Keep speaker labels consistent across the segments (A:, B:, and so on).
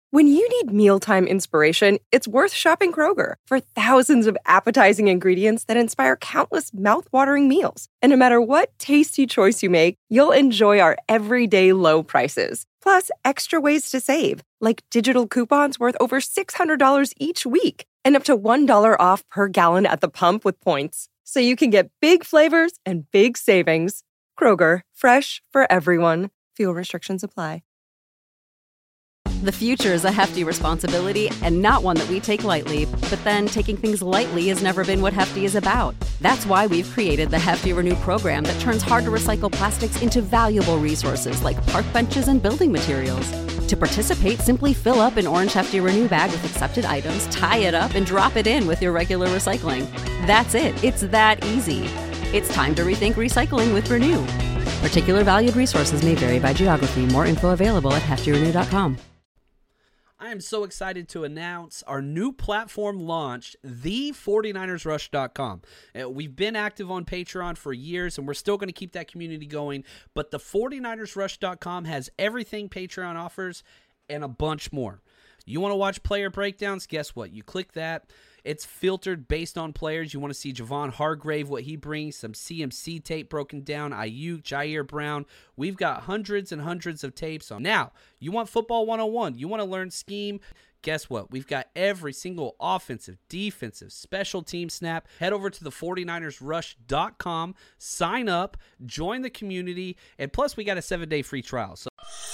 A: When you need mealtime inspiration, it's worth shopping Kroger for thousands of appetizing ingredients that inspire countless mouth-watering meals. And no matter what tasty choice you make, you'll enjoy our everyday low prices. Plus, extra ways to save, like digital coupons worth over $600 each week and up to $1 off per gallon at the pump with points. So you can get big flavors and big savings. Kroger, fresh for everyone. Fuel restrictions apply.
B: The future is a hefty responsibility and not one that we take lightly. But then taking things lightly has never been what Hefty is about. That's why we've created the Hefty Renew program that turns hard-to-recycle plastics into valuable resources like park benches and building materials. To participate, simply fill up an orange Hefty Renew bag with accepted items, tie it up, and drop it in with your regular recycling. That's it. It's that easy. It's time to rethink recycling with Renew. Particular valued resources may vary by geography. More info available at heftyrenew.com.
C: I am so excited to announce our new platform launch, the49ersrush.com. We've been active on Patreon for years, and we're still going to keep that community going, but the 49ersrush.com has everything Patreon offers and a bunch more. You want to watch player breakdowns? Guess what? You click that. It's filtered based on players. You want to see Javon Hargrave, what he brings, some CMC tape broken down, Ayuk, Jair Brown. We've got hundreds and hundreds of tapes on. Now, you want football 101. You want to learn scheme. Guess what? We've got every single offensive, defensive, special team snap. Head over to the 49ersrush.com, sign up, join the community, and plus we got a 7-day free trial. So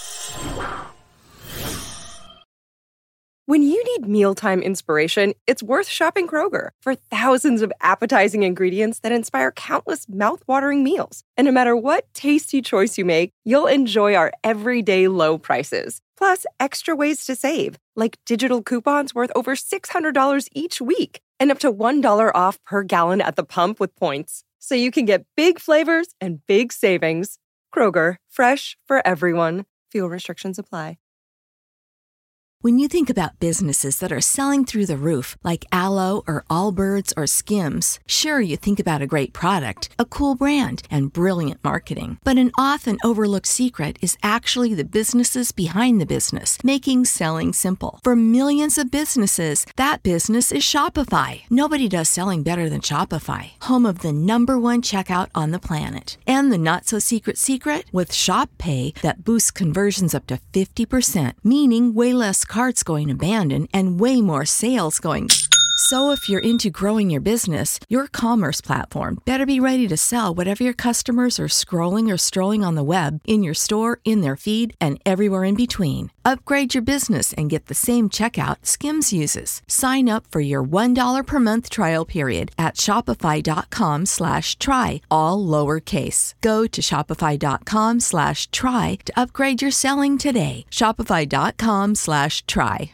A: When you need mealtime inspiration, it's worth shopping Kroger for thousands of appetizing ingredients that inspire countless mouth-watering meals. And no matter what tasty choice you make, you'll enjoy our everyday low prices. Plus, extra ways to save, like digital coupons worth over $600 each week and up to $1 off per gallon at the pump with points. So you can get big flavors and big savings. Kroger, fresh for everyone. Fuel restrictions apply.
D: When you think about businesses that are selling through the roof, like Aloe or Allbirds or Skims, sure, you think about a great product, a cool brand, and brilliant marketing. But an often overlooked secret is actually the businesses behind the business, making selling simple. For millions of businesses, that business is Shopify. Nobody does selling better than Shopify, home of the #1 checkout on the planet. And the not-so-secret secret? With Shop Pay that boosts conversions up to 50%, meaning way less carts going abandoned and way more sales going. So if you're into growing your business, your commerce platform better be ready to sell whatever your customers are scrolling or strolling on the web, in your store, in their feed, and everywhere in between. Upgrade your business and get the same checkout Skims uses. Sign up for your $1 per month trial period at shopify.com/try, all lowercase. Go to shopify.com/try to upgrade your selling today. Shopify.com/try.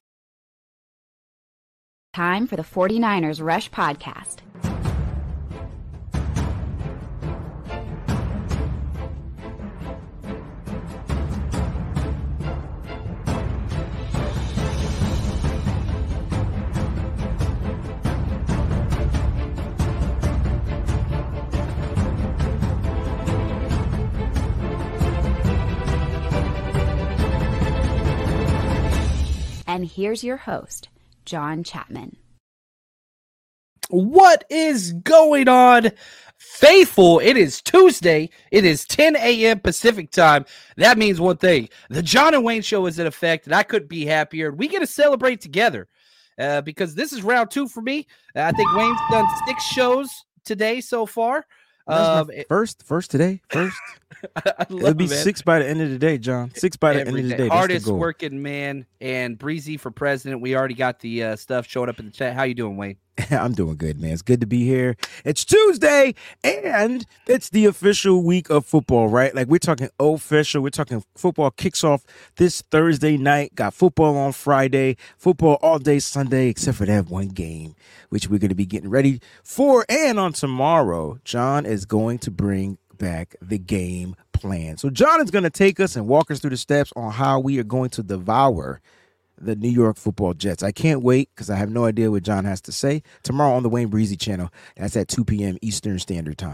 E: Time for the 49ers Rush podcast. And here's your host, John Chapman.
C: what is going on, faithful? It is Tuesday. It is 10 a.m. Pacific time. That means one thing. The John and Wayne show is in effect, and I couldn't be happier. We get to celebrate together because this is round 2 for me. I think Wayne's done 6 shows today so far.
F: First today. It'll be 6 by the end of the day, John. 6 by the end of the day.
C: Hardest working man and Breezy for president. We already got the stuff showing up in the chat. How you doing, Wayne?
F: I'm doing good, man. It's good to be here. It's Tuesday, and it's the official week of football, right? Like, we're talking official. We're talking football kicks off this Thursday night. Got football on Friday, football all day Sunday, except for that one game, which we're going to be getting ready for. And on tomorrow, John is going to bring back the game plan. So John is going to take us and walk us through the steps on how we are going to devour the New York Football Jets. I can't wait because I have no idea what John has to say. Tomorrow on the Wayne Breezy channel. That's at 2 p.m. Eastern Standard Time.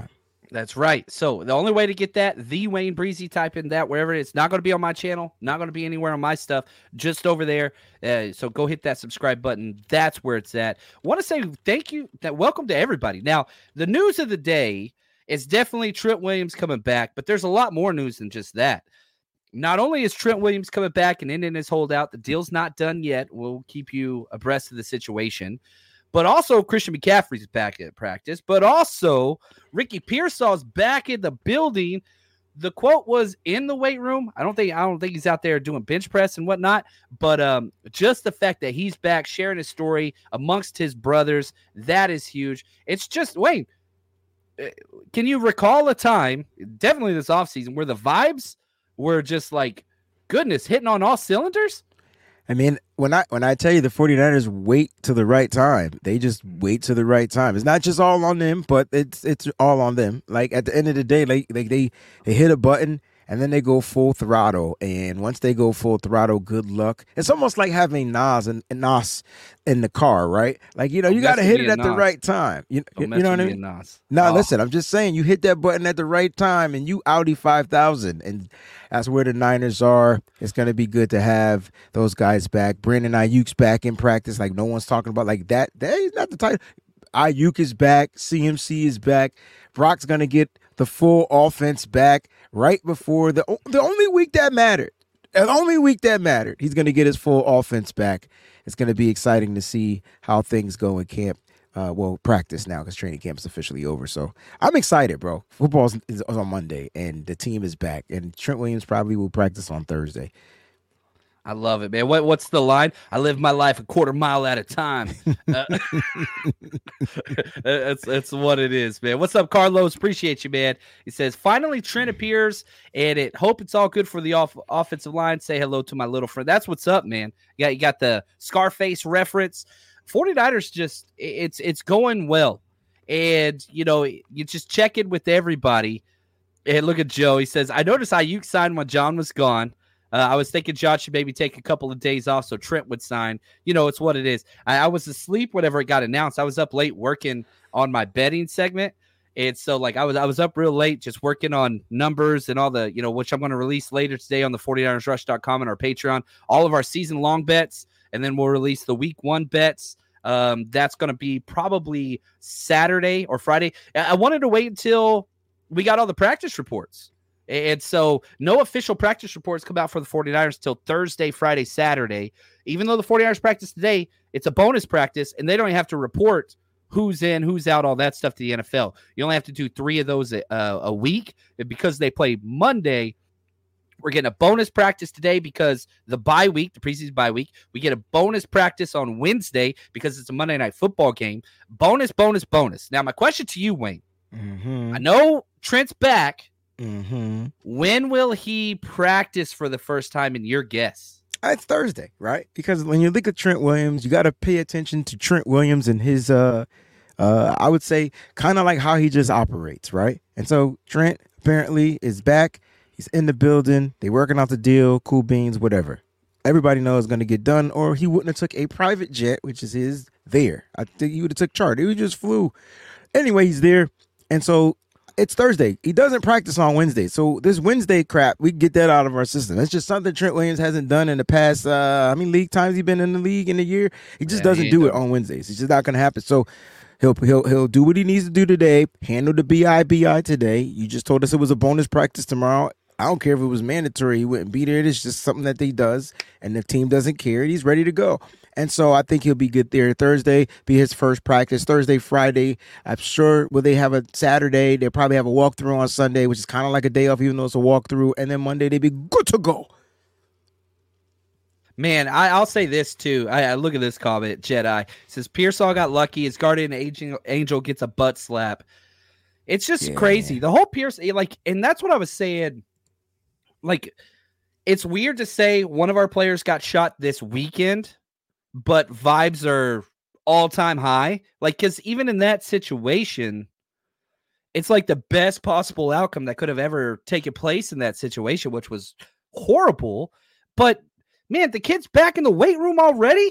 C: That's right. So the only way to get that, the Wayne Breezy, type in that wherever it is. Not going to be on my channel, not going to be anywhere on my stuff, just over there. So go hit that subscribe button. That's where it's at. Want to say thank you, welcome to everybody. Now, the news of the day is definitely Trent Williams coming back, but there's a lot more news than just that. Not only is Trent Williams coming back and ending his holdout, the deal's not done yet. We'll keep you abreast of the situation. But also Christian McCaffrey's back at practice. But also Ricky Pearsall's back in the building. The quote was in the weight room. I don't think he's out there doing bench press and whatnot. But just the fact that he's back sharing his story amongst his brothers, that is huge. It's just, Wayne, can you recall a time, definitely this offseason, where the vibes were just like, goodness, hitting on all cylinders?
F: I mean, when I tell you the 49ers wait to the right time, they just wait to the right time. It's not just all on them, but it's all on them. Like at the end of the day, like they hit a button and then they go full throttle. And once they go full throttle, good luck. It's almost like having Nas in the car, right? Like, you got to hit it at the right time. You know what I mean? No, listen, I'm just saying, you hit that button at the right time and you Audi 5000. And that's where the Niners are. It's going to be good to have those guys back. Brandon Ayuk's back in practice, like no one's talking about like that. That is not the title. Ayuk is back. CMC is back. Brock's going to get the full offense back right before the only week that mattered. The only week that mattered. He's going to get his full offense back. It's going to be exciting to see how things go in camp. Practice now because training camp is officially over. So I'm excited, bro. Football is on Monday, and the team is back. And Trent Williams probably will practice on Thursday.
C: I love it, man. What's the line? I live my life a quarter mile at a time. That's what it is, man. What's up, Carlos? Appreciate you, man. He says, finally Trent appears, and hope it's all good for the offensive line. Say hello to my little friend. That's what's up, man. You got the Scarface reference. 49ers just, it's going well. And, you just check in with everybody. And look at Joe. He says, I noticed Ayuk signed when John was gone. I was thinking John should maybe take a couple of days off so Trent would sign. It's what it is. I was asleep whenever it got announced. I was up late working on my betting segment. And so, like, I was up real late just working on numbers and all the, which I'm going to release later today on the 49ersrush.com and our Patreon, all of our season-long bets, and then we'll release the week 1 bets. That's going to be probably Saturday or Friday. I wanted to wait until we got all the practice reports. And so no official practice reports come out for the 49ers until Thursday, Friday, Saturday. Even though the 49ers practice today, it's a bonus practice, and they don't even have to report who's in, who's out, all that stuff to the NFL. You only have to do 3 of those a week. And because they play Monday, we're getting a bonus practice today because the bye week, the preseason bye week. We get a bonus practice on Wednesday because it's a Monday Night Football game. Bonus, bonus, bonus. Now, my question to you, Wayne. Mm-hmm. I know Trent's back. Mm-hmm. When will he practice for the first time in your guess?
F: It's Thursday, right? Because when you look at Trent Williams, you got to pay attention to Trent Williams and his, I would say, kind of like how he just operates, right? And so Trent apparently is back. He's in the building. They working out the deal, cool beans, whatever. Everybody knows it's going to get done, or he wouldn't have took a private jet, which is his, there. I think he would have took charter. He just flew. Anyway, he's there. And so it's Thursday. He doesn't practice on Wednesday. So this Wednesday crap, we get that out of our system. It's just something Trent Williams hasn't done in the past, how many league times he been in the league in a year? He just doesn't do it on Wednesdays. It's just not going to happen. So he'll do what he needs to do today, handle the BI today. You just told us it was a bonus practice tomorrow. I don't care if it was mandatory. He wouldn't be there. It's just something that he does, and the team doesn't care. He's ready to go. And so I think he'll be good there. Thursday be his first practice. Thursday, Friday, I'm sure will they have a Saturday. They'll probably have a walkthrough on Sunday, which is kind of like a day off, even though it's a walkthrough. And then Monday, they'll be good to go.
C: Man, I'll say this, too. I look at this comment, Jedi. It says, Pearsall got lucky. His guardian angel gets a butt slap. It's just crazy. The whole Pierce, and that's what I was saying. It's weird to say one of our players got shot this weekend, but vibes are all-time high. Because even in that situation, it's like the best possible outcome that could have ever taken place in that situation, which was horrible. But, man, the kid's back in the weight room already?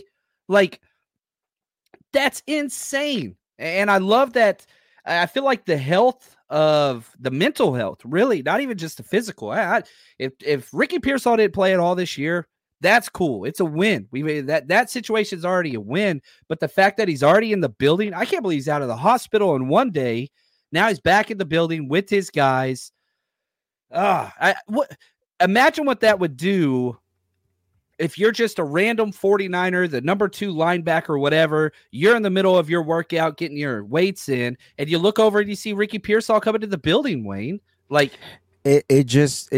C: That's insane. And I love that. I feel like the health of the mental health, really, not even just the physical. If Ricky Pearsall didn't play at all this year, that's cool. It's a win. That situation is already a win. But the fact that he's already in the building, I can't believe he's out of the hospital in one day. Now he's back in the building with his guys. Imagine what that would do if you're just a random 49er, the number 2 linebacker or whatever. You're in the middle of your workout, getting your weights in, and you look over and you see Ricky Pearsall coming to the building, Wayne. Like
F: it just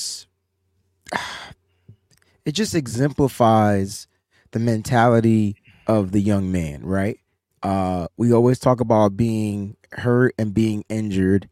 F: exemplifies the mentality of the young man, right? We always talk about being hurt and being injured,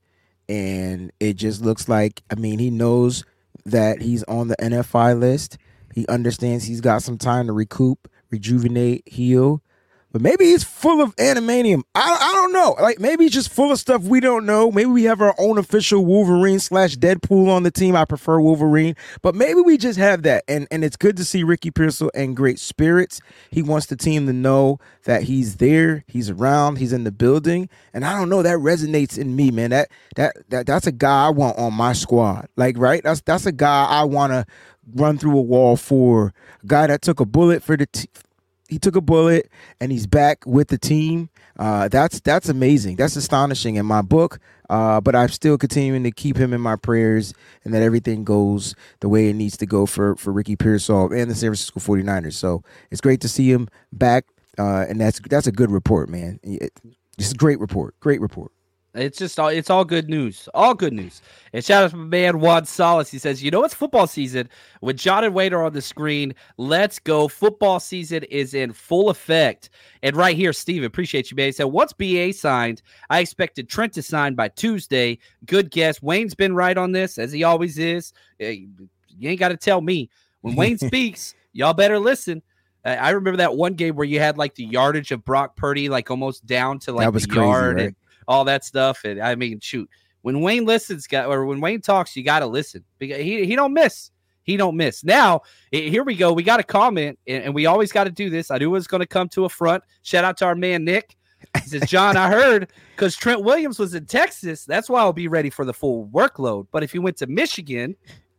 F: and it just looks like, I mean, he knows that he's on the NFI list. He understands he's got some time to recoup, rejuvenate, heal. But maybe he's full of animanium. I don't know. Like, maybe he's just full of stuff we don't know. Maybe we have our own official Wolverine / Deadpool on the team. I prefer Wolverine. But maybe we just have that. And it's good to see Ricky Pearsall in great spirits. He wants the team to know that he's there, he's around, he's in the building. And I don't know, that resonates in me, man. That's a guy I want on my squad. Like, right? That's a guy I want to run through a wall for. A guy that took a bullet for the team. He took a bullet and he's back with the team. That's amazing. That's astonishing in my book. But I'm still continuing to keep him in my prayers, and that everything goes the way it needs to go for Ricky Pearsall and the San Francisco 49ers. So it's great to see him back. And that's a good report, man. It's a great report. Great report.
C: It's all good news. All good news. And shout out to my man Juan Salas. He says, it's football season. When John and Wade are on the screen, let's go. Football season is in full effect. And right here, Steve, appreciate you, man. He said, once BA signed, I expected Trent to sign by Tuesday. Good guess. Wayne's been right on this, as he always is. You ain't got to tell me. When Wayne speaks, y'all better listen. I remember that one game where you had like the yardage of Brock Purdy, like almost down to like the yard. Right? And all that stuff. And I mean, shoot, when Wayne when Wayne talks, you got to listen, because he don't miss. He don't miss. Now, here we go. We got a comment, and we always got to do this. I knew it was going to come to a front. Shout out to our man, Nick. He says, John, I heard because Trent Williams was in Texas. That's why I'll be ready for the full workload. But if he went to Michigan,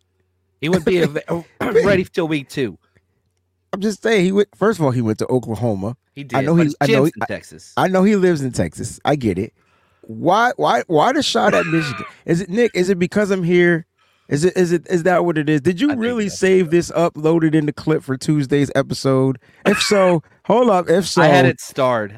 C: he would be ready till week 2.
F: I'm just saying, first of all, he went to Oklahoma.
C: He did. I know he's in Texas.
F: I know he lives in Texas. I get it. Why the shot at Michigan? Is it, Nick? Is it because I'm here? Is that what it is? Did you really save this uploaded in the clip for Tuesday's episode? If so, hold up. If so,
C: I had it starred.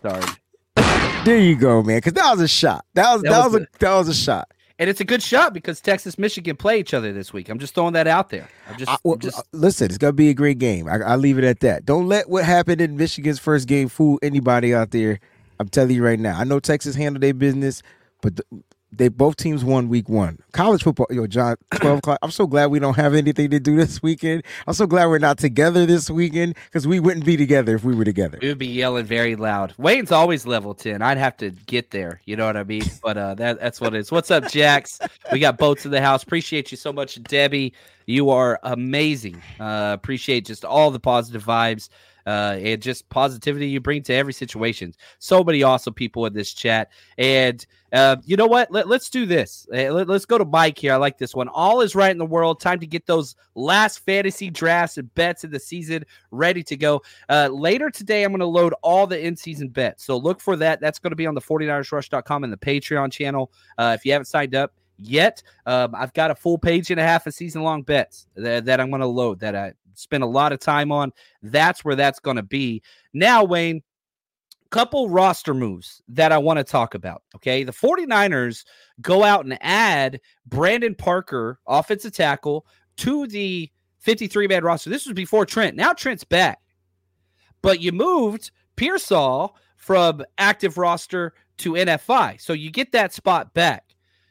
F: There you go, man. Because that was a shot. That was a shot.
C: And it's a good shot because Texas, Michigan play each other this week. I'm just throwing that out there.
F: Listen, it's gonna be a great game. I'll leave it at that. Don't let what happened in Michigan's first game fool anybody out there. I'm telling you right now. I know Texas handled their business, but they both teams won week 1. College football, John, 12 o'clock. I'm so glad we don't have anything to do this weekend. I'm so glad we're not together this weekend, because we wouldn't be together if we were together.
C: We would be yelling very loud. Wayne's always level 10. I'd have to get there. You know what I mean? But that's what it is. What's up, Jax? We got boats in the house. Appreciate you so much, Debbie. You are amazing. Appreciate just all the positive vibes. And just positivity you bring to every situation. So many awesome people in this chat. And you know what? Let's do this. Let's go to Mike here. I like this one. All is right in the world. Time to get those last fantasy drafts and bets of the season ready to go. Later today, I'm going to load all the in-season bets. So look for that. That's going to be on the 49ersrush.com and the Patreon channel. If you haven't signed up yet, I've got a full page and a half of season-long bets that I'm going to load, that I spend a lot of time on. That's where that's going to be. Now, Wayne, couple roster moves that I want to talk about. Okay. The 49ers go out and add Brandon Parker, offensive tackle, to the 53-man roster. This was before Trent. Now Trent's back. But you moved Pearsall from active roster to NFI. So you get that spot back.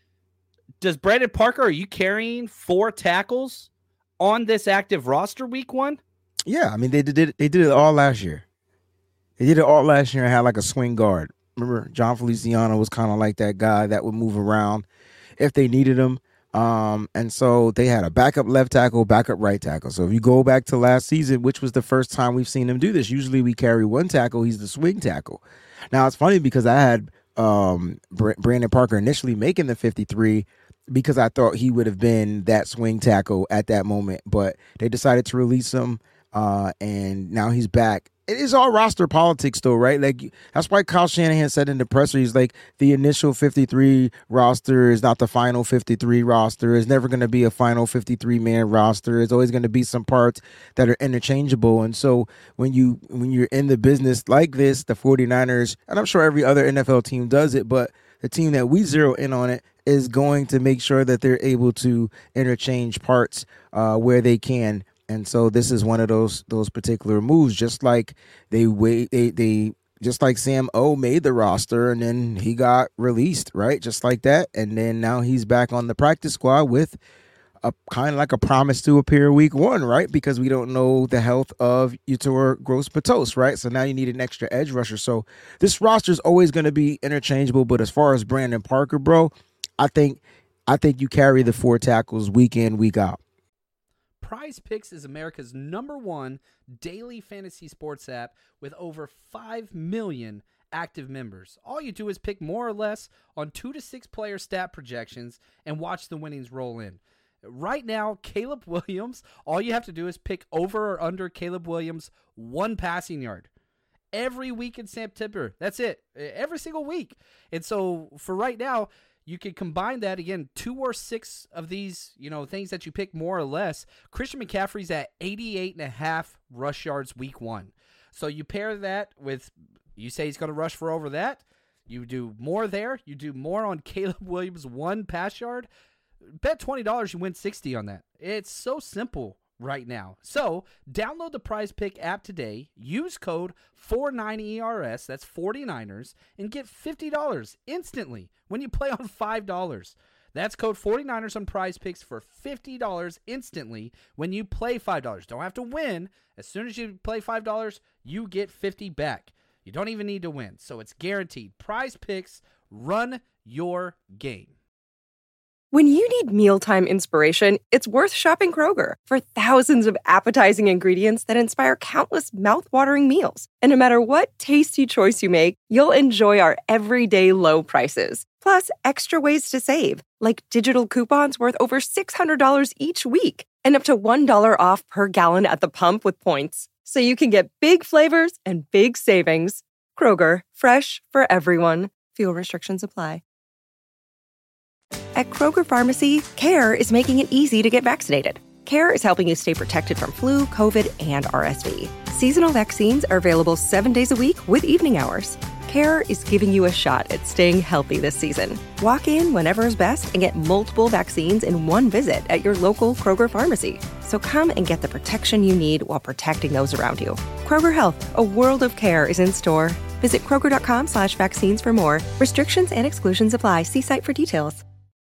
C: Does Brandon Parker, are you carrying 4 tackles on this active roster week 1?
F: Yeah, I mean, they did it all last year. They did it all last year and had like a swing guard. Remember, John Feliciano was kind of like that guy that would move around if they needed him. And so they had a backup left tackle, backup right tackle. So if you go back to last season, which was the first time we've seen them do this, usually we carry 1 tackle. He's the swing tackle. Now, it's funny because I had Brandon Parker initially making the 53 because I thought he would have been that swing tackle at that moment, but they decided to release him, and now he's back. It is all roster politics, though, right? Like, that's why Kyle Shanahan said in the presser, he's like, the initial 53 roster is not the final 53 roster. It's never going to be a final 53-man roster. It's always going to be some parts that are interchangeable. And so when you're in the business like this, the 49ers, and I'm sure every other NFL team does it, but the team that we zero in on it is going to make sure that they're able to interchange parts where they can. And so this is one of those particular moves, just like just like Sam O made the roster and then he got released, right? Just like that. And then now he's back on the practice squad with a kind of like a promise to appear week 1, right? Because we don't know the health of Yetur Gross-Matos, right? So now you need an extra edge rusher. So this roster is always going to be interchangeable. But as far as Brandon Parker, bro, I think you carry the 4 tackles week in, week out.
C: Prize Picks is America's #1 daily fantasy sports app with over 5 million active members. All you do is pick more or less on 2 to 6 player stat projections and watch the winnings roll in. Right now, Caleb Williams, all you have to do is pick over or under Caleb Williams 1 passing yard. Every week in September. That's it. Every single week. And so for right now, you can combine that, again, 2 or 6 of these, things that you pick more or less. Christian McCaffrey's at 88.5 rush yards week 1. So you pair that with, you say he's going to rush for over that. You do more there. You do more on Caleb Williams' 1 pass yard. Bet $20, you win $60 on that. It's so simple right now. So download the Prize Pick app today. Use code 49ERS, that's 49ers, and get $50 instantly when you play on $5. That's code 49ers on Prize Picks for $50 instantly when you play $5. Don't have to win. As soon as you play $5, you get $50 back. You don't even need to win. So it's guaranteed. Prize Picks, run your game.
A: When you need mealtime inspiration, it's worth shopping Kroger for thousands of appetizing ingredients that inspire countless mouth-watering meals. And no matter what tasty choice you make, you'll enjoy our everyday low prices. Plus, extra ways to save, like digital coupons worth over $600 each week and up to $1 off per gallon at the pump with points. So you can get big flavors and big savings. Kroger, fresh for everyone. Fuel restrictions apply. At Kroger Pharmacy, CARE is making it easy to get vaccinated. CARE is helping you stay protected from flu, COVID, and RSV. Seasonal vaccines are available 7 days a week with evening hours. CARE is giving you a shot at staying healthy this season. Walk in whenever is best and get multiple vaccines in one visit at your local Kroger Pharmacy. So come and get the protection you need while protecting those around you. Kroger Health, a world of care is in store. Visit Kroger.com/vaccines for more. Restrictions and exclusions apply. See site for details.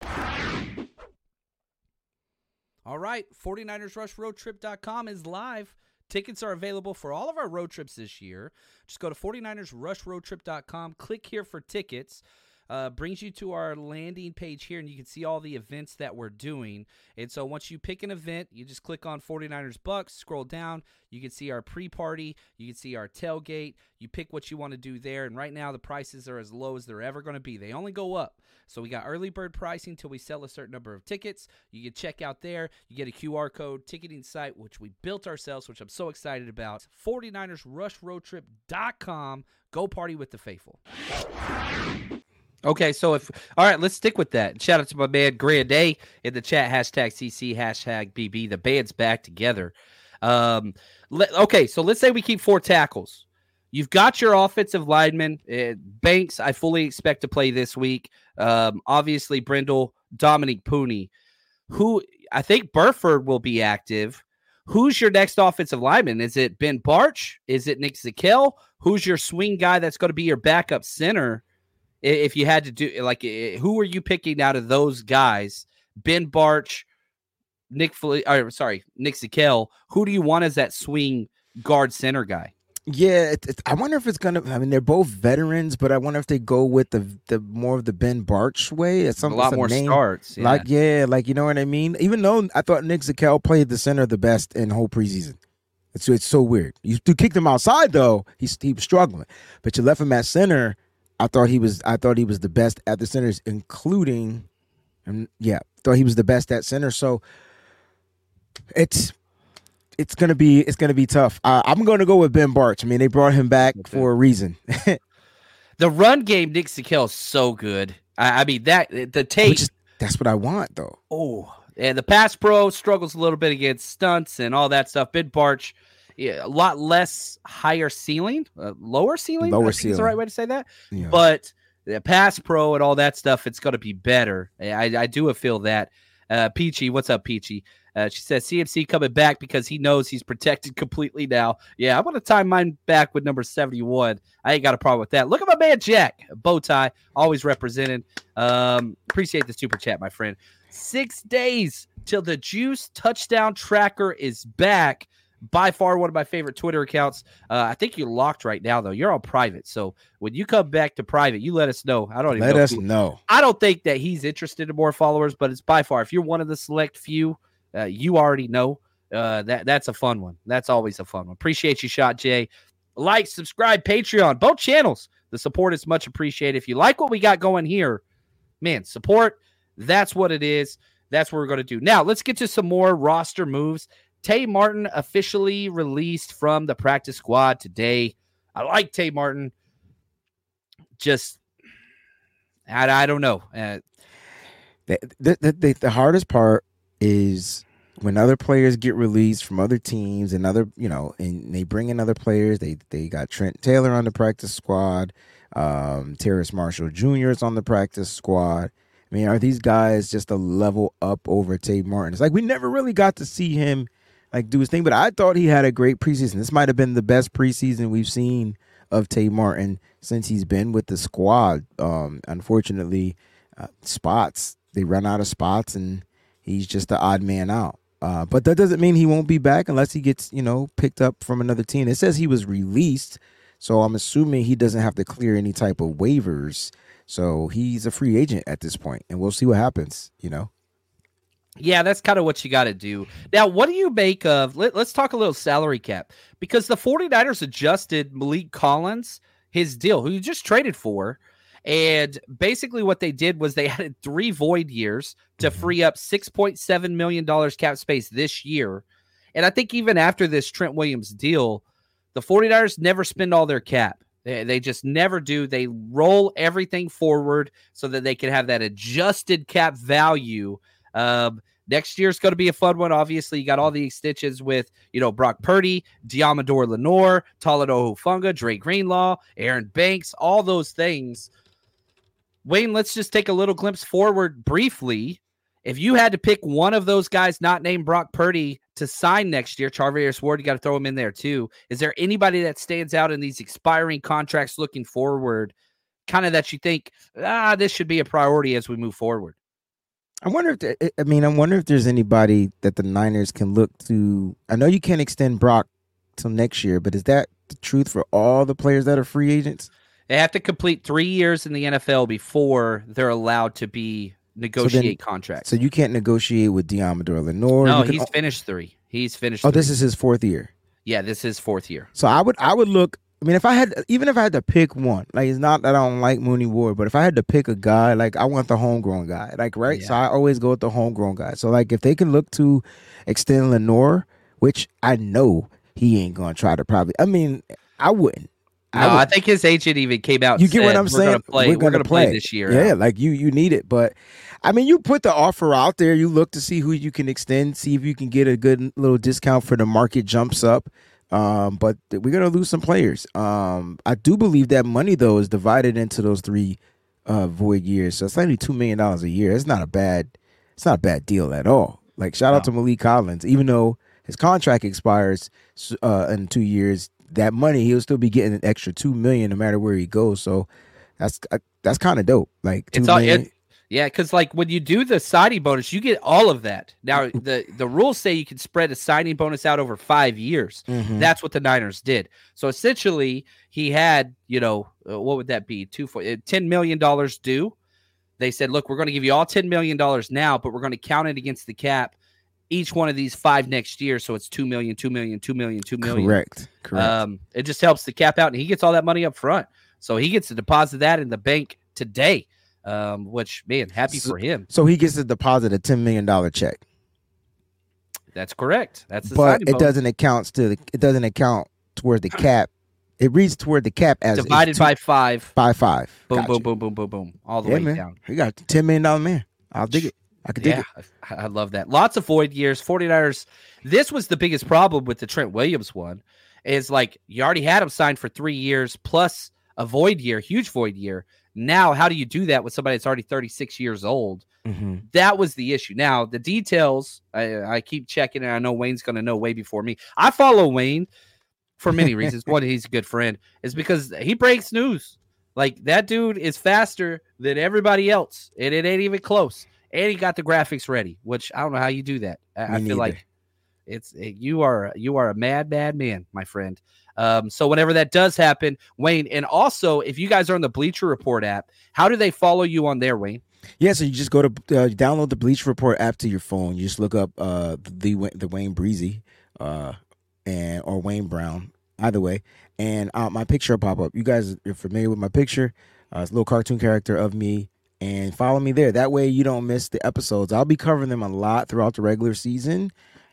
C: All right, 49ersRushRoadTrip.com is live. Tickets are available for all of our road trips this year. Just go to 49ersRushRoadTrip.com, click here for tickets. Brings you to our landing page here, and you can see all the events that we're doing. And so once you pick an event, you just click on 49ers Bucks, scroll down. You can see our pre-party. You can see our tailgate. You pick what you want to do there. And right now, the prices are as low as they're ever going to be. They only go up. So we got early bird pricing until we sell a certain number of tickets. You can check out there. You get a QR code ticketing site, which we built ourselves, which I'm so excited about. 49ersRushRoadTrip.com. Go party with the faithful. Okay, so all right, let's stick with that. Shout out to my man Grant Day in the chat, #CC, #BB. The band's back together. Okay, so let's say we keep 4 tackles. You've got your offensive lineman. Banks, I fully expect to play this week. Obviously, Brindle, Dominique Pooney, who I think Burford will be active. Who's your next offensive lineman? Is it Ben Bartch? Is it Nick Zakelj? Who's your swing guy that's going to be your backup center? If you had to do, who are you picking out of those guys? Ben Bartch, Nick Zakelj. Who do you want as that swing guard center guy?
F: Yeah, I wonder if it's gonna. I mean, they're both veterans, but I wonder if they go with the more of the Ben Bartch way. It's
C: a lot more starts.
F: Yeah. Like you know what I mean. Even though I thought Nick Zakelj played the center the best in the whole preseason. It's so weird. You kicked him outside though. He was struggling, but you left him at center. I thought he was the best at the centers, including, thought he was the best at center. So it's gonna be tough. I'm gonna go with Ben Bartch. I mean, they brought him back for a reason.
C: The run game, Nick Sakel, is so good. I mean, the tape.
F: That's what I want, though.
C: Oh, and the pass pro struggles a little bit against stunts and all that stuff. Ben Bartch, a lot less higher ceiling, lower ceiling.
F: Lower
C: I think
F: ceiling
C: is the right way to say that.
F: Yeah.
C: But the pass pro and all that stuff, it's going to be better. I do feel that. Peachy, what's up, Peachy? She says CMC coming back because he knows he's protected completely now. Yeah, I'm going to time mine back with number 71. I ain't got a problem with that. Look at my man Jack. Bow tie, always represented. Appreciate the super chat, my friend. 6 days till the Juice touchdown tracker is back. By far one of my favorite Twitter accounts. I think you're locked right now, though. You're on private. So when you come back to private, you let us know. I don't even
F: let us know.
C: I don't think that he's interested in more followers, but it's by far. If you're one of the select few, you already know. That's a fun one. That's always a fun one. Appreciate you, Shot Jay. Like, subscribe, Patreon, both channels. The support is much appreciated. If you like what we got going here, man, support. That's what it is. That's what we're going to do. Now, let's get to some more roster moves. Tay Martin officially released from the practice squad today. I like Tay Martin. Just, I don't know.
F: The hardest part is when other players get released from other teams and and they bring in other players. They got Trent Taylor on the practice squad. Terrace Marshall Jr. is on the practice squad. I mean, are these guys just a level up over Tay Martin? It's like we never really got to see him do his thing, but I thought he had a great preseason. This might have been the best preseason we've seen of Tay Martin since he's been with the squad. Unfortunately, they run out of spots, and he's just the odd man out. But that doesn't mean he won't be back unless he gets, picked up from another team. It says he was released, so I'm assuming he doesn't have to clear any type of waivers. So he's a free agent at this point, and we'll see what happens,
C: Yeah, that's kind of what you got to do. Now, what do you make of, let's talk a little salary cap, because the 49ers adjusted Malik Collins, his deal, who you just traded for, and basically what they did was they added 3 void years to free up $6.7 million cap space this year. And I think even after this Trent Williams deal, the 49ers never spend all their cap. They just never do. They roll everything forward so that they can have that adjusted cap value. Next year's going to be a fun one. Obviously, you got all the extensions with, Brock Purdy, Diamador Lenore, Talanoa Hufanga, Dre Greenlaw, Aaron Banks, all those things. Wayne, let's just take a little glimpse forward briefly. If you had to pick one of those guys not named Brock Purdy to sign next year, Charvarius Ward, you got to throw him in there too. Is there anybody that stands out in these expiring contracts looking forward, kind of that you think, this should be a priority as we move forward?
F: I wonder if there's anybody that the Niners can look to. I know you can't extend Brock till next year, but is that the truth for all the players that are free agents?
C: They have to complete 3 years in the NFL before they're allowed to negotiate contracts.
F: So you can't negotiate with Diamador Lenore?
C: No, he's finished 3. He's finished 3.
F: This is his 4th year?
C: Yeah, this is 4th year.
F: So I would look. I mean, if I had to pick one, it's not that I don't like Mooney Ward, but if I had to pick a guy, I want the homegrown guy, right? Yeah. So I always go with the homegrown guy. So if they can look to extend Lenore, which I know he ain't gonna try to probably. I mean, I wouldn't.
C: I think his agent even came out.
F: You get what I'm saying?
C: We're gonna play this year.
F: Yeah, you need it, but I mean, you put the offer out there. You look to see who you can extend, see if you can get a good little discount for the market jumps up. But we're going to lose some players. I do believe that money, though, is divided into those 3 void years. So it's only $2 million a year. It's not a bad deal at all. Shout out to Malik Collins. Even though his contract expires in 2 years, that money, he'll still be getting an extra $2 million no matter where he goes. So that's kind of dope. $2 million.
C: Yeah, because when you do the signing bonus, you get all of that. Now, the rules say you can spread a signing bonus out over 5 years. Mm-hmm. That's what the Niners did. So essentially, he had, what would that be? $10 million due. They said, look, we're going to give you all $10 million now, but we're going to count it against the cap each one of these 5 next year. So it's $2 million, $2 million, $2 million, $2 million.
F: Correct.
C: It just helps the cap out, and he gets all that money up front. So he gets to deposit that in the bank today, which, man, happy for him.
F: So he gets to deposit a $10 million check.
C: That's correct. That's the
F: but it doesn't account toward the cap. It reads toward the cap as
C: divided by 5.
F: By 5.
C: Boom,
F: gotcha.
C: boom, boom, boom, boom, boom. All the way
F: man.
C: down.
F: You got a $10 million man. I'll dig it. I could dig it.
C: I love that. Lots of void years. 49ers. This was the biggest problem with the Trent Williams one. Is like you already had him signed for 3 years plus a void year, huge void year. Now, how do you do that with somebody that's already 36 years old?
F: Mm-hmm.
C: That was the issue. Now, the details, I keep checking, and I know Wayne's going to know way before me. I follow Wayne for many reasons. One, he's a good friend. Is because he breaks news. Like, that dude is faster than everybody else, and it ain't even close. And he got the graphics ready, which I don't know how you do that. I feel like you are a mad man, my friend. So whenever that does happen, Wayne, and also if you guys are on the Bleacher Report app, how do they follow you on there, Wayne?
F: Yeah, so you just go to download the Bleacher Report app to your phone. You just look up the Wayne Breezy or Wayne Brown, either way, and my picture will pop up. You guys are familiar with my picture. It's a little cartoon character of me, and follow me there. That way you don't miss the episodes. I'll be covering them a lot throughout the regular season,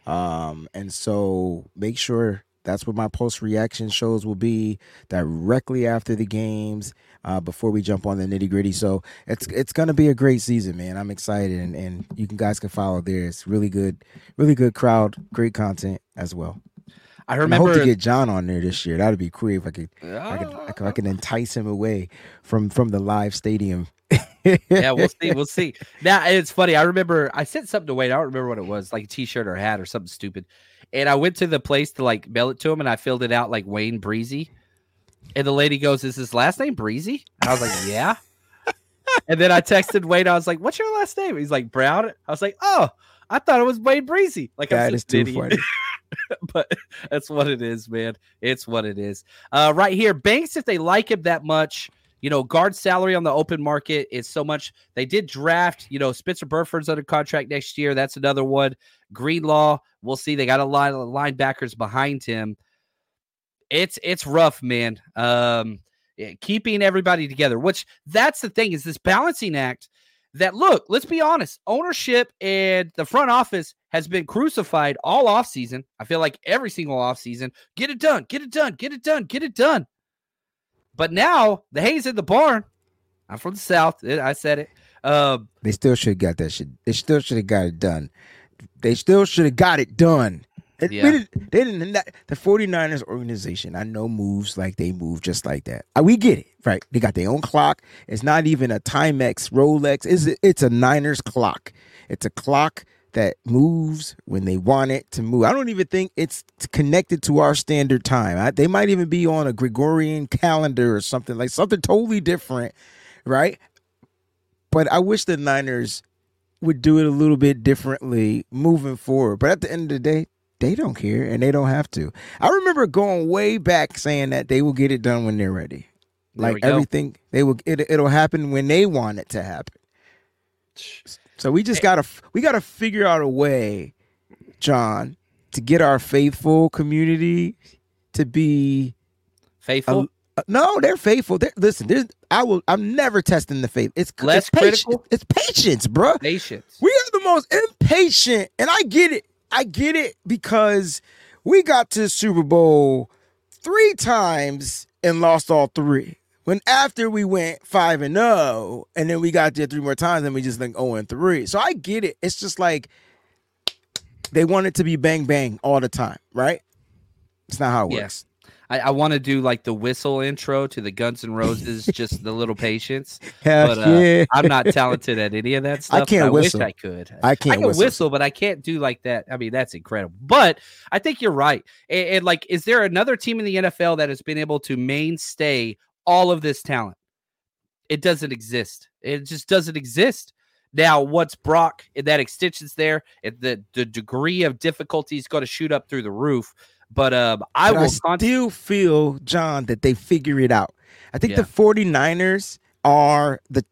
F: and so make sure that's what my post-reaction shows will be directly after the games, before we jump on the nitty-gritty. So it's going to be a great season, man. I'm excited, and you guys can follow there. It's really good crowd, great content as well. I hope to get John on there this year. That'd be cool if I could entice him away from the live stadium.
C: Yeah, we'll see. Now, it's funny. I remember I sent something to Wayne. I don't remember what it was, like a T-shirt or a hat or something stupid. And I went to the place to like mail it to him, and I filled it out like Wayne Breezy. And the lady goes, "Is his last name Breezy?" And I was like, "Yeah." And then I texted Wayne. I was like, "What's your last name?" He's like, "Brown." I was like, "Oh, I thought it was Wayne Breezy." Like,
F: that is too funny.
C: But that's what it is, man. It's what it is. Right here, Banks, if they like him that much, guard salary on the open market is so much. They did draft, Spencer Burford's under contract next year. That's another one. Greenlaw, we'll see. They got a lot of linebackers behind him. It's rough, man. Keeping everybody together, which that's the thing, is this balancing act that, look, let's be honest, ownership and the front office has been crucified all offseason. I feel like every single offseason. Get it done, get it done, get it done, get it done. But now the hay's in the barn. I'm from the South. I said it.
F: They still should have got that shit. They still should have got it done. They still should have got it done.
C: Yeah.
F: They didn't. The 49ers organization, I know, moves like they move just like that. We get it, right? They got their own clock. It's not even a Timex, Rolex. It's a Niners clock. It's a clock that moves when they want it to move. I don't even think it's connected to our standard time. They might even be on a Gregorian calendar or something, like something totally different, right? But I wish the Niners would do it a little bit differently moving forward. But at the end of the day, they don't care, and they don't have to. I remember going way back saying that they will get it done when they're ready. Like everything, it'll happen when they want it to happen. So we just gotta figure out a way, John, to get our faithful community to be
C: faithful.
F: No, they're faithful. I'm never testing the faith. It's
C: less critical.
F: It's patience, bro.
C: Patience.
F: We are the most impatient, and I get it. I get it because we got to the Super Bowl 3 times and lost all 3. When after we went 5-0, and then we got there 3 more times, and we just like 0-3. So I get it. It's just like they want it to be bang bang all the time, right? It's not how it works.
C: I want to do like the whistle intro to the Guns N' Roses, just the little patience.
F: But
C: I'm not talented at any of that stuff.
F: I can't whistle.
C: Wish I could.
F: I can
C: whistle, but I can't do like that. I mean, that's incredible. But I think you're right. And like, is there another team in the NFL that has been able to mainstay all of this talent? It doesn't exist. It just doesn't exist. Now, what's Brock, that extension's there, the degree of difficulty is going to shoot up through the roof. But I still feel,
F: John, that they figure it out. I think the 49ers are the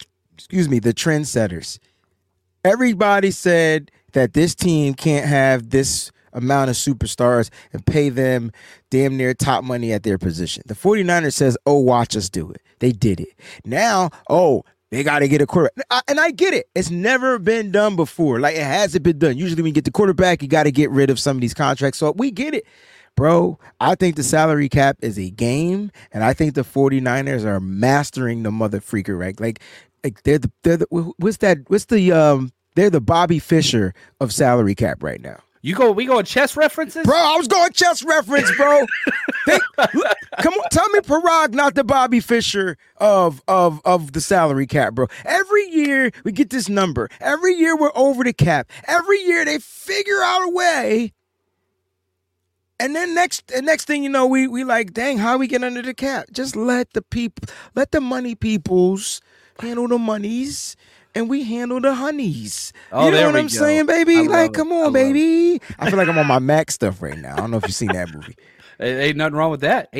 F: trendsetters. Everybody said that this team can't have this amount of superstars and pay them damn near top money at their position. The 49ers says, oh, watch us do it. They did it. Now, they got to get a quarterback. And I get it. It's never been done before. Like, it hasn't been done. Usually when you get the quarterback, you got to get rid of some of these contracts. So we get it. Bro, I think the salary cap is a game, and I think the 49ers are mastering the mother freaker, right? Like they're the they're the Bobby Fischer of salary cap right now.
C: We go chess references?
F: Bro, I was going chess reference, bro. Come on, tell me Parag not the Bobby Fischer of the salary cap, bro. Every year we get this number. Every year we're over the cap. Every year they figure out a way. And then next thing you know, we like, dang, how we get under the cap? Just let the money peoples handle the monies, and we handle the honeys.
C: Oh,
F: you know what I'm saying, baby? Like, come on, baby. I feel like I'm on my Mac stuff right now. I don't know if you've seen that movie.
C: Ain't nothing wrong with that.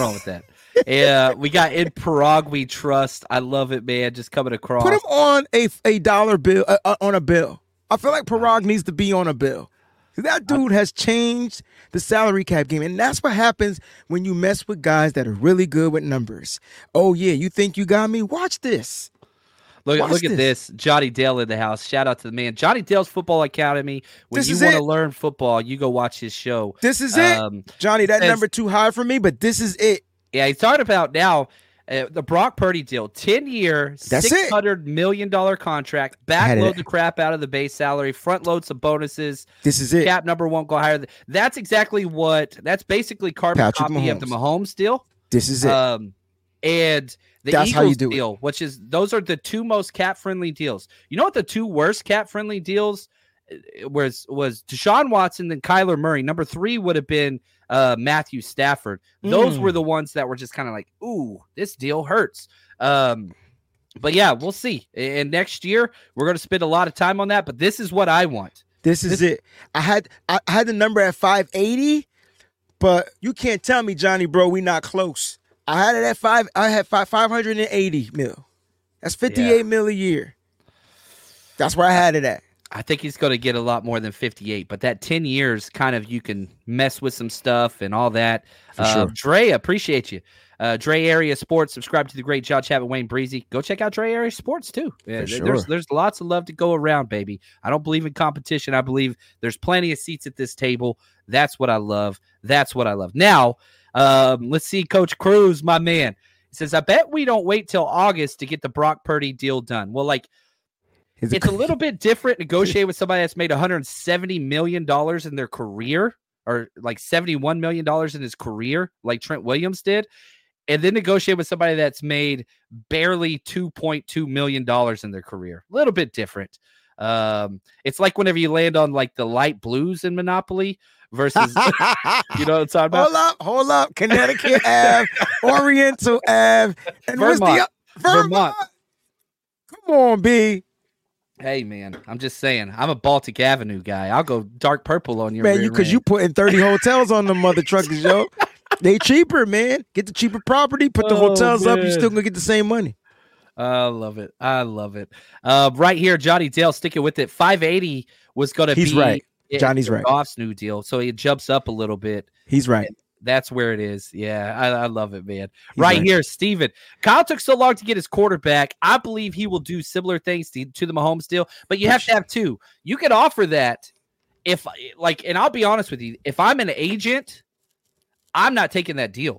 C: Yeah, we got In Parag We Trust. I love it, man. Just coming across.
F: Put him on a dollar bill, on a bill. I feel like Parag needs to be on a bill. That dude has changed the salary cap game. And that's what happens when you mess with guys that are really good with numbers. Oh, yeah, you think you got me? Watch this.
C: Look at this. Johnny Dale in the house. Shout out to the man. Johnny Dale's Football Academy. When you want to learn football, you go watch his show.
F: This is it. Johnny, that number too high for me, but this is it.
C: Yeah, he's talking about now the Brock Purdy deal. 10-year, $600 million contract. Backload the crap out of the base salary. Front load some bonuses.
F: This is it.
C: Cap number won't go higher. That's basically carbon copy of the Mahomes deal.
F: This is it.
C: And the Eagles deal, those are the two most cap-friendly deals. You know what the two worst cap-friendly deals was Deshaun Watson and Kyler Murray. Number 3 would have been Matthew Stafford. Those were the ones that were just kind of like, ooh, this deal hurts. But yeah, we'll see. And next year, we're going to spend a lot of time on that. But this is what I want.
F: This is it. I had the number at 580, but you can't tell me, Johnny, bro, we not close. I had it at 580 mil. That's 58 mil a year. That's where I had it at.
C: I think he's going to get a lot more than 58, but that 10 years kind of, you can mess with some stuff and all that.
F: For sure.
C: Dre, appreciate you. Dre Area Sports, subscribe to the great John Chapman, Wayne Breezy. Go check out Dre Area Sports too. Yeah, there's lots of love to go around, baby. I don't believe in competition. I believe there's plenty of seats at this table. That's what I love. Now, let's see, Coach Cruz, my man. He says, I bet we don't wait till August to get the Brock Purdy deal done. Well, like, it's a little bit different negotiate with somebody that's made $170 million in their career, or like $71 million in his career, like Trent Williams did, and then negotiate with somebody that's made barely $2.2 million in their career. A little bit different. It's like whenever you land on like the light blues in Monopoly versus, you know what I'm talking about?
F: Hold up. Connecticut Ave, Oriental Ave, and
C: Vermont.
F: Vermont. Come on, B.
C: Hey, man, I'm just saying. I'm a Baltic Avenue guy. I'll go dark purple on your
F: man. Because you putting 30 hotels on the mother truckers, yo. They cheaper, man. Get the cheaper property, put the hotels up. You still gonna get the same money.
C: I love it. Right here, Johnny Dale sticking with it. 580 was going to be.
F: He's right. Johnny's right.
C: Goff's new deal, so it jumps up a little bit.
F: He's right.
C: That's where it is. Yeah, I love it, man. Right here, Steven. Kyle took so long to get his quarterback. I believe he will do similar things to the Mahomes deal, but you have to have two. You can offer that if, like, and I'll be honest with you, if I'm an agent, I'm not taking that deal.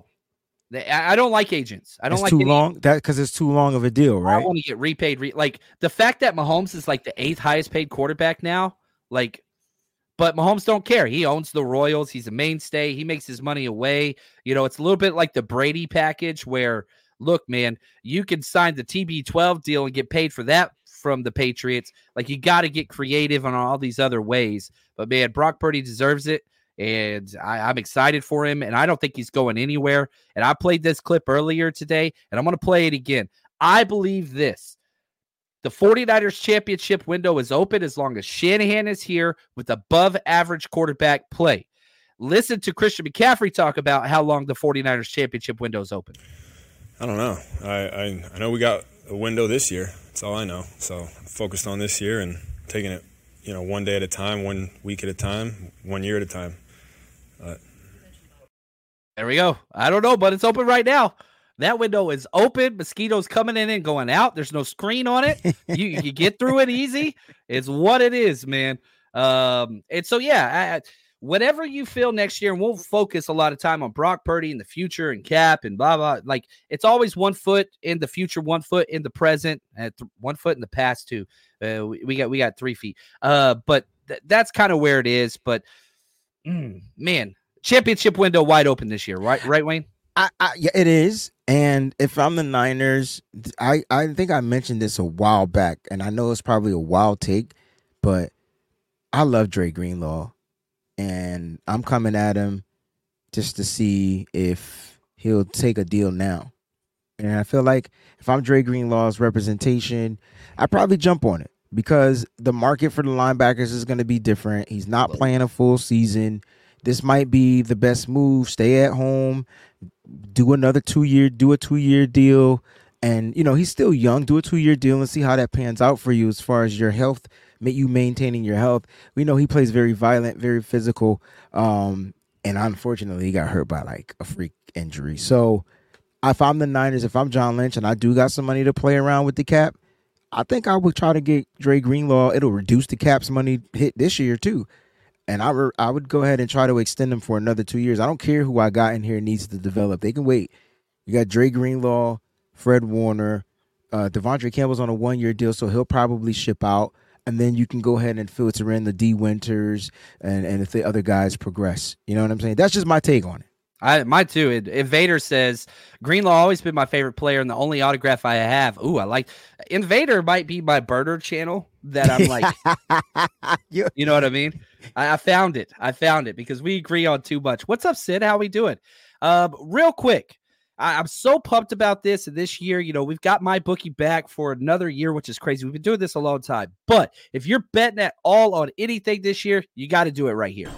C: I don't like agents. I don't like
F: too long. That because it's too long of a deal, right?
C: I want to get repaid. Like the fact that Mahomes is like the 8th highest paid quarterback now, like. But Mahomes don't care. He owns the Royals. He's a mainstay. He makes his money away. You know, it's a little bit like the Brady package where, look, man, you can sign the TB12 deal and get paid for that from the Patriots. Like, you got to get creative on all these other ways. But, man, Brock Purdy deserves it, and I'm excited for him, and I don't think he's going anywhere. And I played this clip earlier today, and I'm going to play it again. I believe this. The 49ers championship window is open as long as Shanahan is here with above-average quarterback play. Listen to Christian McCaffrey talk about how long the 49ers championship window is open.
G: I don't know. I know we got a window this year. That's all I know. So I'm focused on this year and taking it one day at a time, 1 week at a time, 1 year at a time.
C: There we go. I don't know, but it's open right now. That window is open. Mosquitoes coming in and going out. There's no screen on it. You get through it easy. It's what it is, man. And so, yeah, whatever you feel next year, and we'll focus a lot of time on Brock Purdy in the future and Cap and blah, blah. Like, it's always 1 foot in the future, 1 foot in the present, and 1 foot in the past, too. We got 3 feet. But that's kind of where it is. But, man, championship window wide open this year, right, Wayne?
F: Yeah, it is. And if I'm the Niners, I think I mentioned this a while back, and I know it's probably a wild take, but I love Dre Greenlaw, and I'm coming at him just to see if he'll take a deal now. And I feel like if I'm Dre Greenlaw's representation, I probably jump on it because the market for the linebackers is going to be different. He's not playing a full season. This might be the best move. Stay at home, do a 2-year deal. And, he's still young. Do a 2-year deal and see how that pans out for you as far as your health, you maintaining your health. We know he plays very violent, very physical. And unfortunately, he got hurt by like a freak injury. So if I'm the Niners, if I'm John Lynch and I do got some money to play around with the cap, I think I would try to get Dre Greenlaw. It'll reduce the cap's money hit this year too. And I would go ahead and try to extend him for another 2 years. I don't care who I got in here needs to develop. They can wait. You got Dre Greenlaw, Fred Warner, Devondre Campbell's on a 1-year deal, so he'll probably ship out. And then you can go ahead and filter in the D Winters and if the other guys progress. You know what I'm saying? That's just my take on it.
C: Mine too. Invader says Greenlaw always been my favorite player and the only autograph I have. Ooh, I like Invader might be my burner channel that I'm like, you know what I mean? I found it because we agree on too much. What's up, Sid? How we doing? Real quick. I'm so pumped about this. And this year, we've got MyBookie back for another year, which is crazy. We've been doing this a long time. But if you're betting at all on anything this year, you got to do it right here.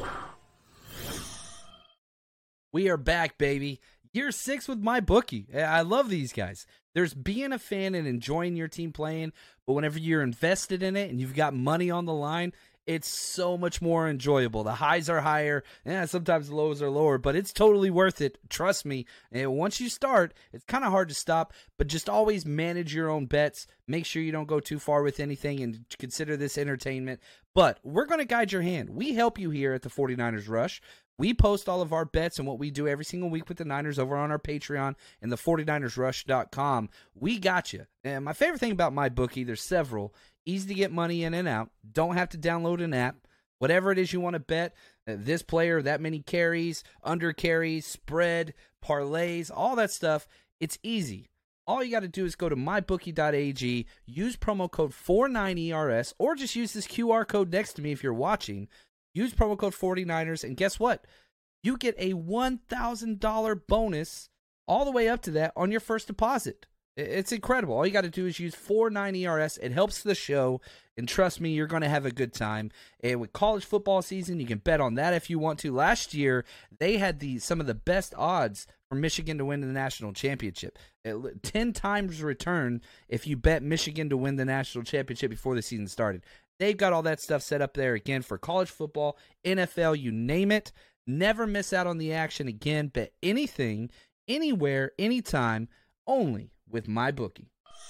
C: We are back, baby. Year 6 with MyBookie. I love these guys. There's being a fan and enjoying your team playing, but whenever you're invested in it and you've got money on the line, it's so much more enjoyable. The highs are higher. Yeah, sometimes the lows are lower, but it's totally worth it. Trust me. And once you start, it's kind of hard to stop, but just always manage your own bets. Make sure you don't go too far with anything and consider this entertainment. But we're going to guide your hand. We help you here at the 49ers Rush. We post all of our bets and what we do every single week with the Niners over on our Patreon and the 49ersrush.com. We got you. And my favorite thing about MyBookie, there's several. Easy to get money in and out. Don't have to download an app. Whatever it is you want to bet, this player, that many carries, under carries, spread, parlays, all that stuff, it's easy. All you got to do is go to mybookie.ag, use promo code 49ERS, or just use this QR code next to me if you're watching. Use promo code 49ers, and guess what? You get a $1,000 bonus all the way up to that on your first deposit. It's incredible. All you got to do is use 49ERS. It helps the show, and trust me, you're going to have a good time. And with college football season, you can bet on that if you want to. Last year, they had some of the best odds for Michigan to win the national championship. 10 times return if you bet Michigan to win the national championship before the season started. They've got all that stuff set up there again for college football, NFL, you name it. Never miss out on the action again. Bet anything, anywhere, anytime, only with MyBookie.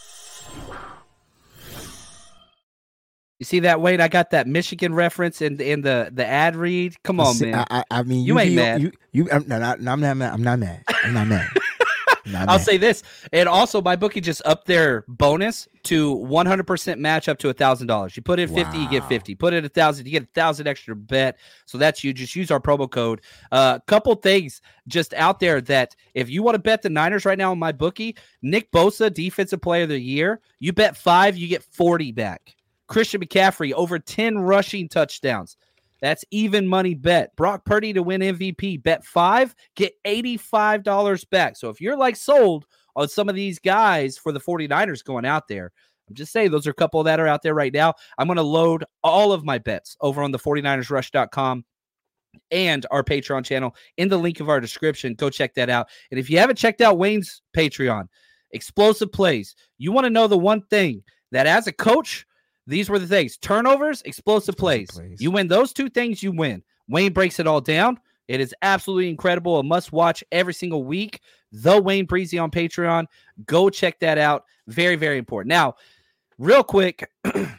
C: You see that, Wade? I got that Michigan reference in the ad read. Come on, man.
F: I mean,
C: you ain't mad.
F: I'm not mad. I'm not mad.
C: I'll say this, and also MyBookie just upped their bonus to 100% match up to $1,000. You put in 50, you get 50. Put in 1,000, you get 1,000 extra bet. So that's you. Just use our promo code. Couple things just out there that if you want to bet the Niners right now on MyBookie, Nick Bosa, Defensive Player of the Year, you bet 5, you get 40 back. Christian McCaffrey, over 10 rushing touchdowns. That's even money bet. Brock Purdy to win MVP. Bet 5, get $85 back. So if you're like sold on some of these guys for the 49ers going out there, I'm just saying those are a couple that are out there right now. I'm going to load all of my bets over on the 49ersrush.com and our Patreon channel in the link of our description. Go check that out. And if you haven't checked out Wayne's Patreon, Explosive Plays, you want to know the one thing that as a coach, These were the things. Turnovers, explosive plays. You win those two things, you win. Wayne breaks it all down. It is absolutely incredible. A must watch every single week. The Wayne Breezy on Patreon. Go check that out. Very, very important. Now, real quick,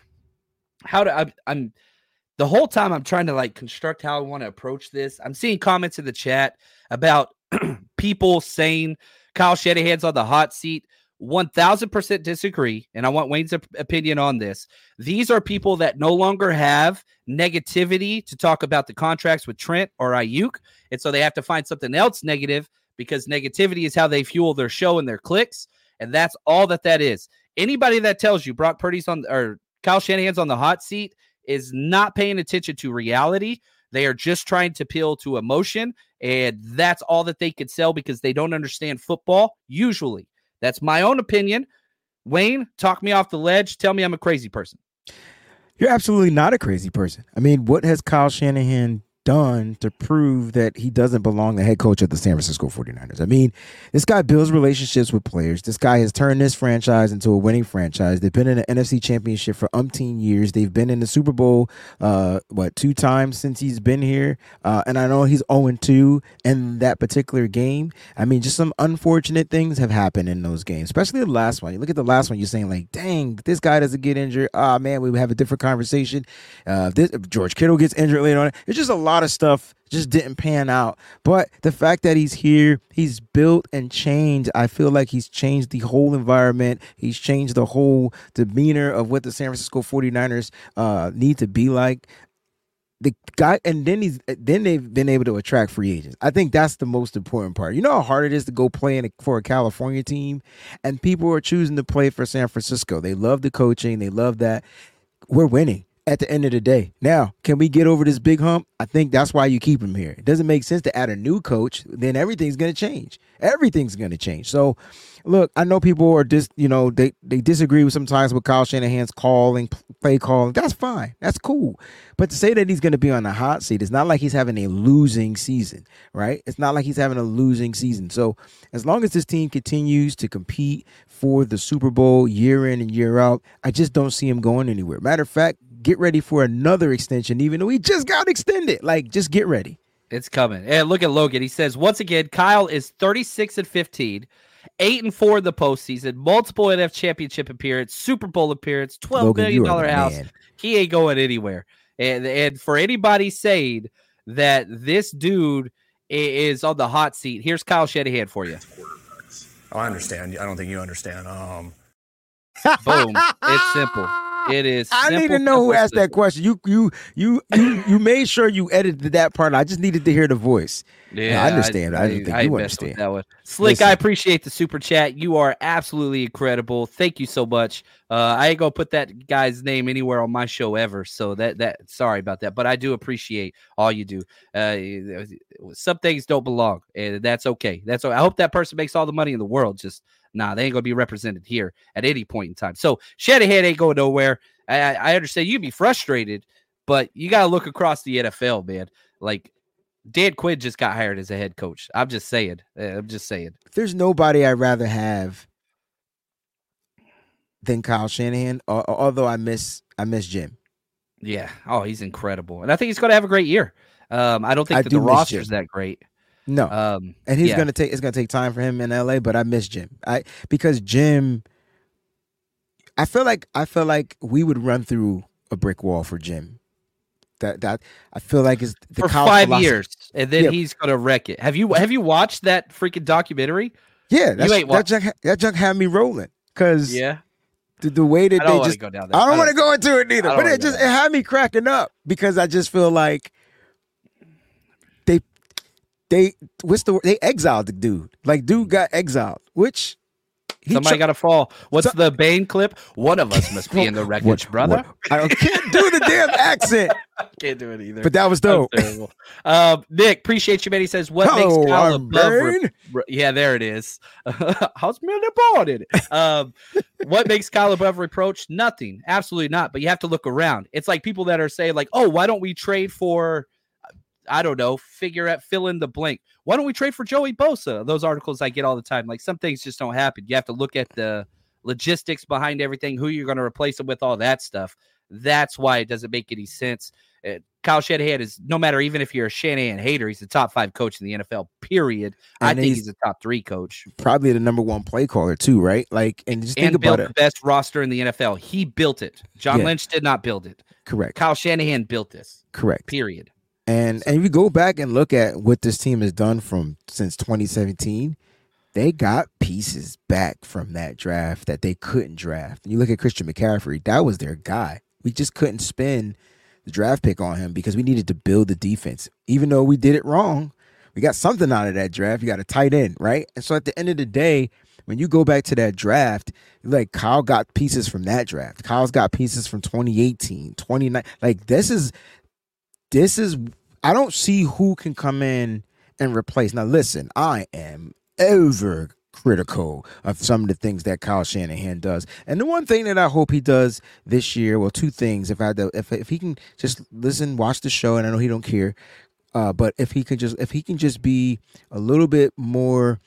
C: I'm the whole time I'm trying to like construct how I want to approach this. I'm seeing comments in the chat about people saying Kyle Shanahan's on the hot seat. 1000% disagree, and I want Wayne's opinion on this. These are people that no longer have negativity to talk about the contracts with Trent or Ayuk, and so they have to find something else negative because negativity is how they fuel their show and their clicks, and that's all that is. Anybody that tells you Brock Purdy's on or Kyle Shanahan's on the hot seat is not paying attention to reality. They are just trying to appeal to emotion, and that's all that they could sell because they don't understand football usually. That's my own opinion. Wayne, talk me off the ledge. Tell me I'm a crazy person.
F: You're absolutely not a crazy person. I mean, what has Kyle Shanahan done to prove that he doesn't belong the head coach of the San Francisco 49ers? I mean, this guy builds relationships with players. This guy has turned this franchise into a winning franchise. They've been in the NFC Championship for umpteen years. They've been in the Super Bowl, 2 times since he's been here. And I know he's 0-2 in that particular game. I mean, just some unfortunate things have happened in those games, especially the last one. You look at the last one, you're saying like, dang, this guy doesn't get injured. Man, we would have a different conversation. If George Kittle gets injured later on. It's just a lot of stuff just didn't pan out. But the fact that he's here, he's built and changed. I feel like he's changed the whole environment. He's changed the whole demeanor of what the San Francisco 49ers need to be like. The guy, and then they've been able to attract free agents. I think that's the most important part. You know how hard it is to go play for a California team, and people are choosing to play for San Francisco. They love the coaching. They love that. We're winning at the end of the day. Now, can we get over this big hump? I think that's why you keep him here. It doesn't make sense to add a new coach. Then everything's going to change. Everything's going to change. So, look, I know people are they disagree with sometimes with Kyle Shanahan's play calling. That's fine. That's cool. But to say that he's going to be on the hot seat, it's not like he's having a losing season, right? It's not like he's having a losing season. So as long as this team continues to compete for the Super Bowl year in and year out, I just don't see him going anywhere. Matter of fact, get ready for another extension, even though he just got extended. Like, just get ready.
C: It's coming. And look at Logan. He says, once again, Kyle is 36-15, 8-4 in the postseason, multiple NFC championship appearance, Super Bowl appearance, $12 million house. Man. He ain't going anywhere. And for anybody saying that this dude is on the hot seat, here's Kyle Shanahan for you.
G: Oh, I understand. I don't think you understand.
C: Boom. It's simple. It is.
F: I need to know who asked that question. You made sure you edited that part. I just needed to hear the voice.
C: Yeah,
F: I understand. I didn't think you understand
C: that one. Slick, listen. I appreciate the super chat. You are absolutely incredible. Thank you so much. I ain't gonna put that guy's name anywhere on my show ever. So that sorry about that, but I do appreciate all you do. Some things don't belong, and that's okay. That's okay. I hope that person makes all the money in the world. Just they ain't gonna be represented here at any point in time. So Shanahan ain't going nowhere. I understand you'd be frustrated, but you gotta look across the NFL, man. Like Dan Quinn just got hired as a head coach. I'm just saying.
F: There's nobody I'd rather have than Kyle Shanahan. Although I miss Jim.
C: Yeah. Oh, he's incredible, and I think he's going to have a great year. I don't think the roster's that great.
F: No, and he's gonna take. It's gonna take time for him in LA, but I miss Jim. Because Jim. I feel like we would run through a brick wall for Jim. That I feel like is
C: for 5 years, and then he's gonna wreck it. Have you watched that freaking documentary?
F: Yeah, that junk had me rolling because the way that they just go down there. I don't want to go into it neither, but it had me cracking up because I just feel like they exiled the dude. Like dude got exiled, which.
C: Somebody got to fall. What's the Bane clip? One of us must be in the wreckage, brother.
F: I can't do the damn accent.
C: Can't do it either.
F: But that was dope.
C: Nick, appreciate you, man. He says, what makes Kyle above... Yeah, there it is. How's Millie Ball in it? What makes Kyle above reproach? Nothing. Absolutely not. But you have to look around. It's like people that are saying, like, oh, why don't we trade for... I don't know, fill in the blank. Why don't we trade for Joey Bosa? Those articles I get all the time. Like some things just don't happen. You have to look at the logistics behind everything, who you're going to replace him with, all that stuff. That's why it doesn't make any sense. Kyle Shanahan is, no matter, even if you're a Shanahan hater, he's the top 5 coach in the NFL, period. And I think he's a top 3 coach.
F: Probably the number 1 play caller too, right? Like, and just think about it.
C: Built the best roster in the NFL. He built it. John Lynch did not build it.
F: Correct.
C: Kyle Shanahan built this.
F: Correct.
C: Period.
F: And if you go back and look at what this team has done since 2017, they got pieces back from that draft that they couldn't draft. And you look at Christian McCaffrey, that was their guy. We just couldn't spend the draft pick on him because we needed to build the defense. Even though we did it wrong, we got something out of that draft. You got a tight end, right? And so at the end of the day, when you go back to that draft, like Kyle got pieces from that draft. Kyle's got pieces from 2018, 29. Like this is I don't see who can come in and replace. Now listen, I am over critical of some of the things that Kyle Shanahan does. And the one thing that I hope he does this year, well, 2 things. If he can just listen, watch the show, and I know he don't care, but if he can just be a little bit more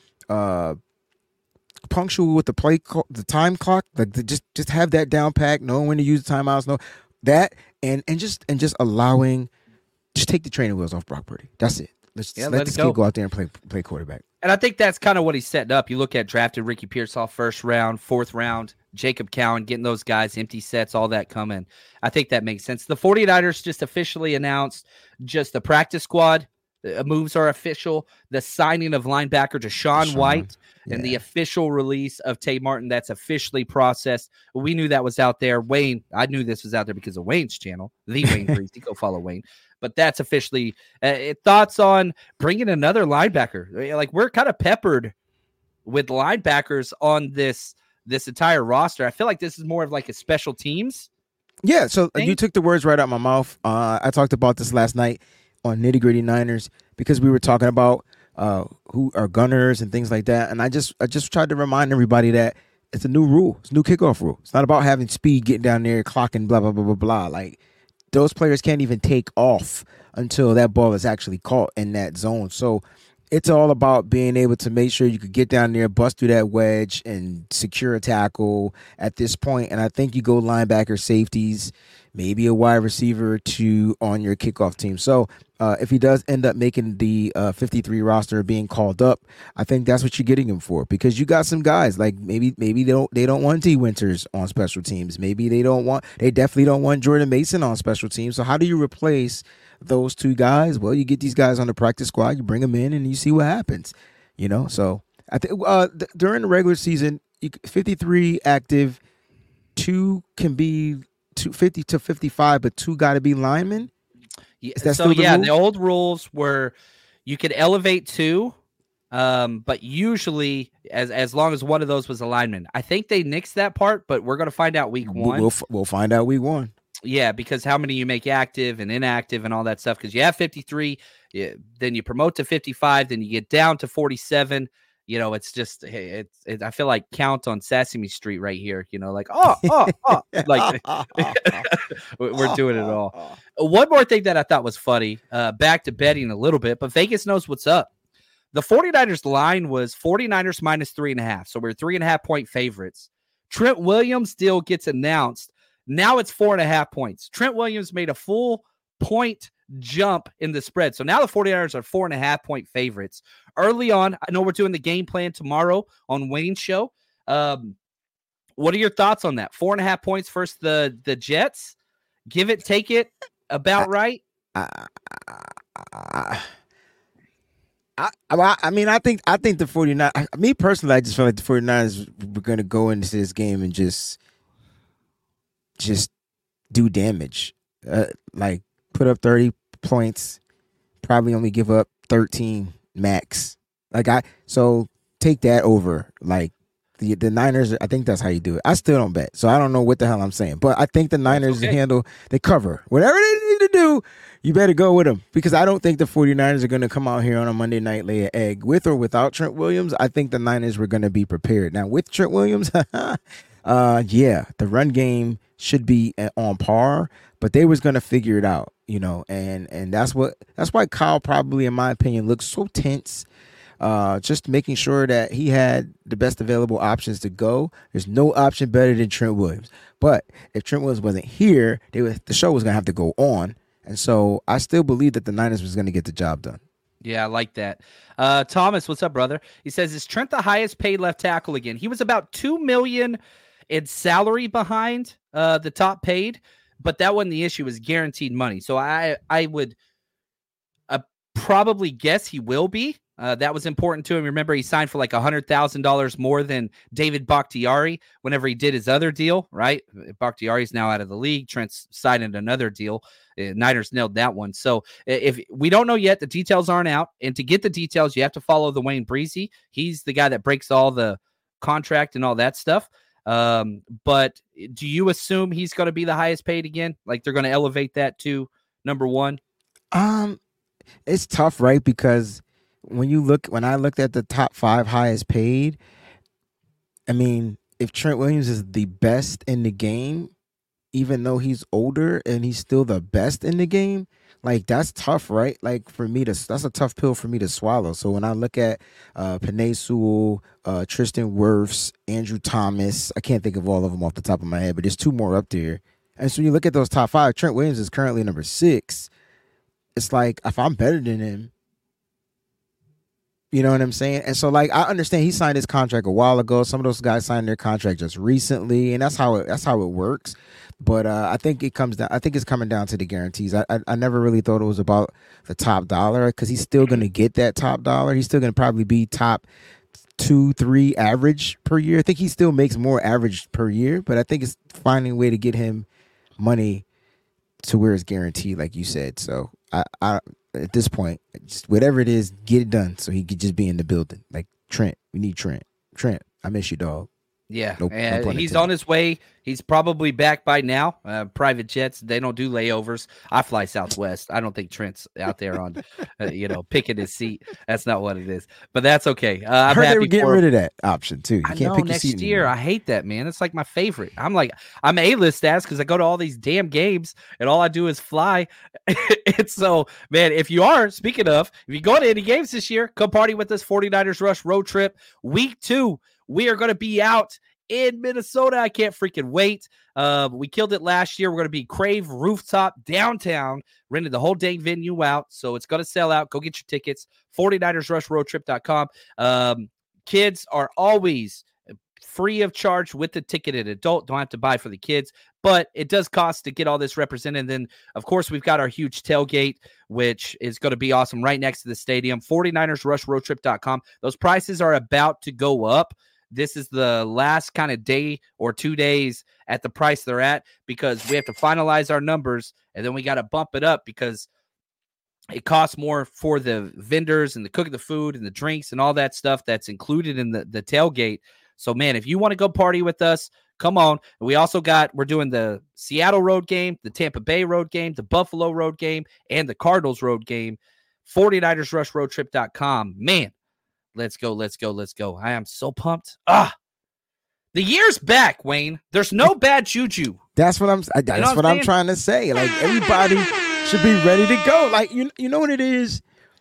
F: punctual with the time clock, like just have that down pat, knowing when to use the timeouts, know that, and just allowing, just take the training wheels off Brock Purdy. That's it. Let this kid go out there and play quarterback.
C: And I think that's kind of what he's setting up. You look at drafted Ricky Pearsall first round, 4th round, Jacob Cowan, getting those guys, empty sets, all that coming. I think that makes sense. The 49ers just officially announced just the practice squad. Moves are official. The signing of linebacker Deshaun White and the official release of Tay Martin, that's officially processed. We knew that was out there. Wayne, I knew this was out there because of Wayne's channel, the Wayne Breezy. Go follow Wayne. But that's officially thoughts on bringing another linebacker. Like, we're kind of peppered with linebackers on this entire roster. I feel like this is more of like a special teams.
F: Yeah, so you took the words right out of my mouth. I talked about this last night on Nitty Gritty Niners because we were talking about who are gunners and things like that. And I just tried to remind everybody that it's a new rule. It's a new kickoff rule. It's not about having speed, getting down there, clocking, blah, blah, blah, blah, blah. Like, those players can't even take off until that ball is actually caught in that zone. So it's all about being able to make sure you could get down there, bust through that wedge, and secure a tackle at this point. And I think you go linebacker, safeties, maybe a wide receiver or 2 on your kickoff team. So if he does end up making the 53 roster, being called up, I think that's what you're getting him for, because you got some guys like maybe they don't want T. Winters on special teams. Maybe they definitely don't want Jordan Mason on special teams. So how do you replace those 2 guys? Well, you get these guys on the practice squad, you bring them in, and you see what happens. So I think during the regular season, 53 active, 2 can be 50 to 55, but 2 got to be linemen.
C: Yeah, the old rules were you could elevate 2, but usually as long as one of those was a lineman. I think they nixed that part, but we're going to find out week 1.
F: We'll find out week 1.
C: Yeah, because how many you make active and inactive and all that stuff. Because you have 53, then you promote to 55, then you get down to 47. It's just, I feel like Count on Sesame Street right here. Like, like we're doing it all. One more thing that I thought was funny, back to betting a little bit, but Vegas knows what's up. The 49ers line was 49ers minus 3.5. So we're 3.5 point favorites. Trent Williams deal gets announced. Now it's 4.5 points. Trent Williams made a full point jump in the spread. So now the 49ers are 4.5 point favorites. Early on, I know we're doing the game plan tomorrow on Wayne's show. What are your thoughts on that? 4.5 points versus the Jets? Give it, take it, about right?
F: I think the 49ers, me personally, I just feel like the 49ers were going to go into this game and just do damage. Like, put up 30 points, probably only give up 13 max. So take that over. Like, the Niners, I think that's how you do it. I still don't bet, so I don't know what the hell I'm saying. But I think the Niners they cover. Whatever they need to do, you better go with them. Because I don't think the 49ers are going to come out here on a Monday night, lay an egg. With or without Trent Williams, I think the Niners were going to be prepared. Now, with Trent Williams, the run game should be on par, but they was going to figure it out, and that's why Kyle probably, in my opinion, looks so tense. just making sure that he had the best available options to go. There's no option better than Trent Williams. But if Trent Williams wasn't here, the show was going to have to go on. And so I still believe that the Niners was going to get the job done.
C: Yeah, I like that. Thomas, what's up, brother? He says, is Trent the highest paid left tackle again? He was about $2 million in salary behind the top paid, but that wasn't the issue. It was guaranteed money. So I would probably guess he will be. That was important to him. Remember, he signed for like $100,000 more than David Bakhtiari whenever he did his other deal, right? Bakhtiari's now out of the league. Trent's signed another deal. Niners nailed that one. So if we don't know yet, the details aren't out. And to get the details, you have to follow the Wayne Breezy. He's the guy that breaks all the contract and all that stuff. But do you assume he's going to be the highest paid again? Like they're going to elevate that to number one?
F: It's tough, right? Because when I looked at the top 5 highest paid, I mean, if Trent Williams is the best in the game, even though he's older and he's still the best in the game, like that's tough, right? Like that's a tough pill for me to swallow. So when I look at Penei Sewell, Tristan Wirfs, Andrew Thomas, I can't think of all of them off the top of my head, but there's 2 more up there. And so you look at those top 5, Trent Williams is currently number 6. It's like, if I'm better than him, you know what I'm saying? And so, like, I understand he signed his contract a while ago. Some of those guys signed their contract just recently, and that's how it works. But I think it's coming down to the guarantees. I never really thought it was about the top dollar, because he's still going to get that top dollar. He's still going to probably be top 2-3 average per year. I think he still makes more average per year, but I think it's finding a way to get him money to where it's guaranteed, like you said. So I at this point, just whatever it is, get it done so he could just be in the building. Like Trent, we need Trent. Trent, I miss you, dog.
C: Yeah, he's on his way. He's probably back by now. Private jets, they don't do layovers. I fly Southwest. I don't think Trent's out there on, picking his seat. That's not what it is. But that's okay.
F: I heard they were getting rid of that option too. You
C: I
F: can't
C: know,
F: pick
C: next
F: your seat
C: year.
F: anymore.
C: I hate that, man. It's like my favorite. I'm A-list status because I go to all these damn games and all I do is fly. And so, man, if you go to any games this year, come party with us. 49ers Rush road trip, week 2. We are going to be out in Minnesota. I can't freaking wait. We killed it last year. We're going to be Crave Rooftop downtown. Rented the whole dang venue out, so it's going to sell out. Go get your tickets. 49ersrushroadtrip.com. Kids are always free of charge with the ticketed adult. Don't have to buy for the kids, but it does cost to get all this represented. And then, of course, we've got our huge tailgate, which is going to be awesome right next to the stadium. 49ersrushroadtrip.com. Those prices are about to go up. This is the last kind of day or 2 days at the price they're at, because we have to finalize our numbers, and then we got to bump it up because it costs more for the vendors and the cooking the food and the drinks and all that stuff that's included in the tailgate. So, man, if you want to go party with us, come on. We're doing the Seattle road game, the Tampa Bay road game, the Buffalo road game, and the Cardinals road game. 49ersrushroadtrip.com. Man, let's go. I am so pumped. The year's back, Wayne. There's no bad juju.
F: That's what I'm trying to say. Like, everybody should be ready to go. Like, you know what it is?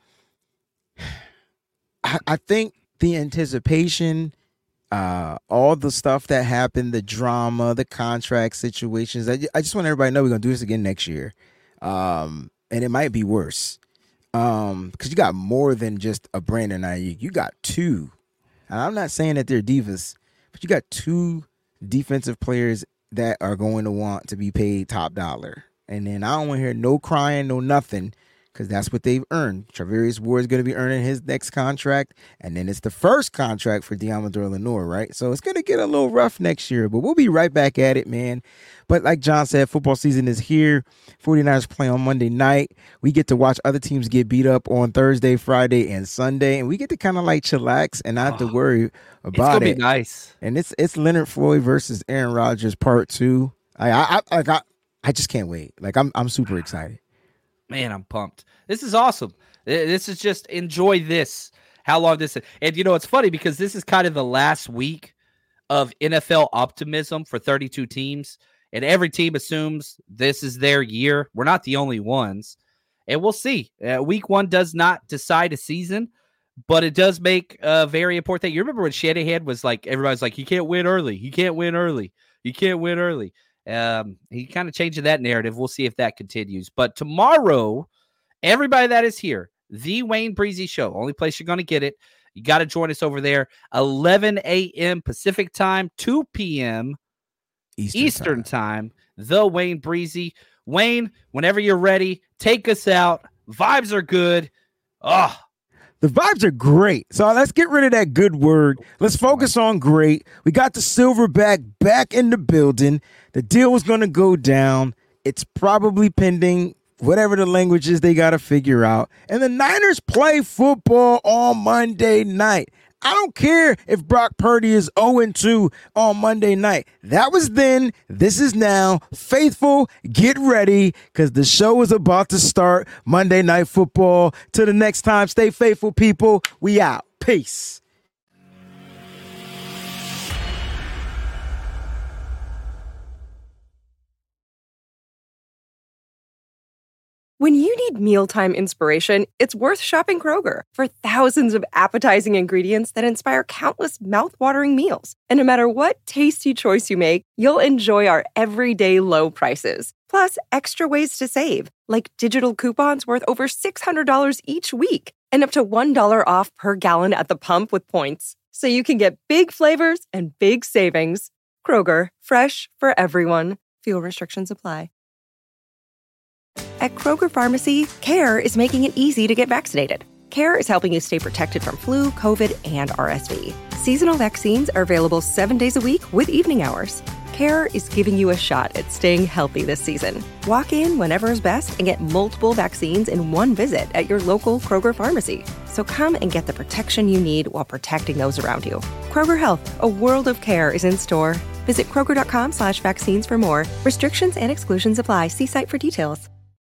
F: I think the anticipation, all the stuff that happened, the drama, the contract situations. I just want everybody to know we're gonna do this again next year, and it might be worse. Because you got more than just a Brandon Ayuk. You got 2. And I'm not saying that they're divas, but you got 2 defensive players that are going to want to be paid top dollar. And then I don't want to hear no crying, no nothing, because that's what they've earned. Travarius Ward is going to be earning his next contract, and then it's the first contract for Deommodore Lenoir, right? So it's going to get a little rough next year, but we'll be right back at it, man. But like John said, football season is here. 49ers play on Monday night. We get to watch other teams get beat up on Thursday, Friday, and Sunday, and we get to kind of like chillax and not have to worry about it. It's
C: going to be nice.
F: And it's Leonard Floyd versus Aaron Rodgers part 2. I just can't wait. Like, I'm super excited.
C: Man, I'm pumped. This is awesome. This is just enjoy this. How long this is. And, it's funny because this is kind of the last week of NFL optimism for 32 teams. And every team assumes this is their year. We're not the only ones. And we'll see. Week 1 does not decide a season. But it does make a very important thing. You remember when Shanahan was like, everybody's like, you can't win early. You can't win early. You can't win early. He kind of changed that narrative. We'll see if that continues. But tomorrow, everybody that is here, the Wayne Breezy Show, only place you're going to get it. You got to join us over there, 11 a.m. Pacific time, 2 p.m. Eastern time. The Wayne Breezy. Wayne, whenever you're ready, take us out. Vibes are good. Oh,
F: the vibes are great. So let's get rid of that good word. Let's focus on great. We got the Silverback back in the building. The deal was going to go down. It's probably pending whatever the language is they got to figure out. And the Niners play football on Monday night. I don't care if Brock Purdy is 0-2 on Monday night. That was then. This is now. Faithful, get ready because the show is about to start. Monday Night Football. Till the next time, stay faithful, people. We out. Peace.
A: When you need mealtime inspiration, it's worth shopping Kroger for thousands of appetizing ingredients that inspire countless mouth-watering meals. And no matter what tasty choice you make, you'll enjoy our everyday low prices. Plus, extra ways to save, like digital coupons worth over $600 each week and up to $1 off per gallon at the pump with points. So you can get big flavors and big savings. Kroger, fresh for everyone. Fuel restrictions apply. At Kroger Pharmacy, CARE is making it easy to get vaccinated. CARE is helping you stay protected from flu, COVID, and RSV. Seasonal vaccines are available 7 days a week with evening hours. CARE is giving you a shot at staying healthy this season. Walk in whenever is best and get multiple vaccines in one visit at your local Kroger Pharmacy. So come and get the protection you need while protecting those around you. Kroger Health, a world of care is in store. Visit Kroger.com/vaccines for more. Restrictions and exclusions apply. See site for details.